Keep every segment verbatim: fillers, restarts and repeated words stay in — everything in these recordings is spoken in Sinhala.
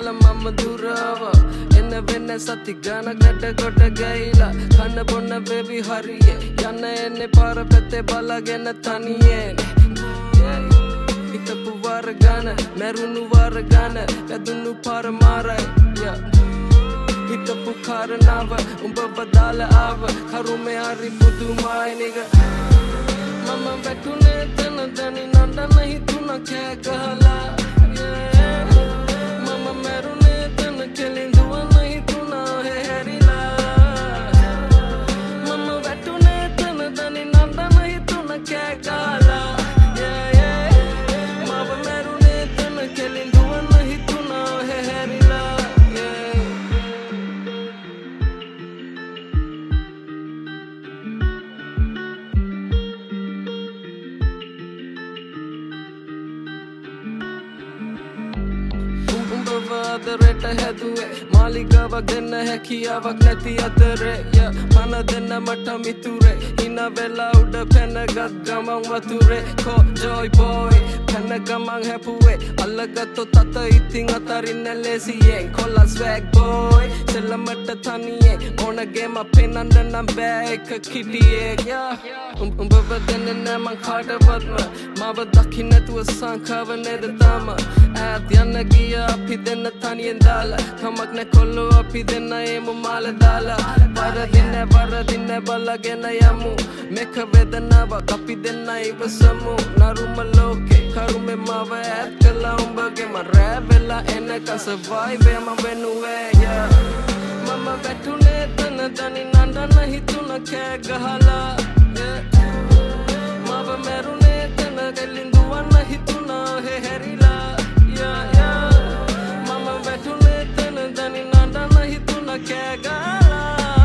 Dala mama durava Enne venne sati gana gada goda gaila Khana bonna baby hariye Yana enne para pete bala gena taniye Hitapu vara gana Merunu vara gana Kadunu para marai Hitapu karanava Umba vadala ava Karume hari budu mai nigga Mama betune tena dani nanda nahi tuna kya kahala Mama merune tena kelinduwa nahi tuna he herila Mama betune tena dani nanda nahi tuna kya kahala Mama merune tena kelinduwa nahi tuna he herila Adareta heduwe Maligawak denna හැකියාවක් නැති අතරේ yeah මන දෙන්න මට මිතුරේ හිනා වෙලා උඩ පැනගත් ගමන් වතුරේ කෝ joy boy පැන ගමන් හැපුවේ අල්ලගත්තොත් අත ඉතින් අතරින්න ලේසියෙන් කොල්ලා swag boy සෙල්ලමට තනියෙන් ඕනගේම පෙන්නන්න නම් බෑ එක කිඩියෙක් yeah උඹව දෙන්නේ නෑ මං කාටවත්ම මාව දකින්න නැතුව සංඛාව නේද තාම ඈත් යන්න ගියා අපි දෙන්න තනියෙන් දාලා කමක් නැ කොල්ලෝ අපි දෙන්න එමු මාල දාලා වරදින්න වරදින්න බලගෙන යමු මේක වේදනාවක් අපි දෙන්න ඉවසමු නරුම ලෝකේ කරුමේ මාව ඈත් කළා උඹගේ මම රෑ වෙලා එනකන් survive යම වෙනුවේ yeah මම වැටුනේ තන තනි නන්දන හිතුණ කෑ ගහලා මාව මරුනේ තන දෙලින්දුවන්න හිතුණා හේ හැරිලා yeah yeah mama වැටුනේ තන තනි නන්දන හිතුණ කෑ ගහලා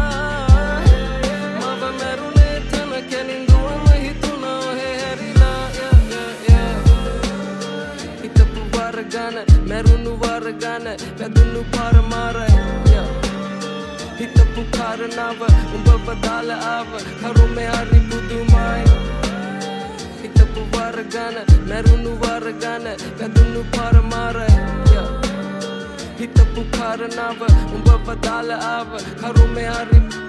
මාව මරුනේ තන කෙලින්දුවන්න හිතුණා හේ හැරිලා yeah yeah yeah හිතපු වර ගන්න මරුණු වර ගන්න වැදුණු පාර මාරයි yeah Hitapu karanava Umba දාලා ආව කරුමේ hari පුදුමයි Hitapu වර ගන්න මරුණු වර ගන්න වැදුණු පාර මාරයි Hitapu karanava Umba දාලා ආව කරුමේ hari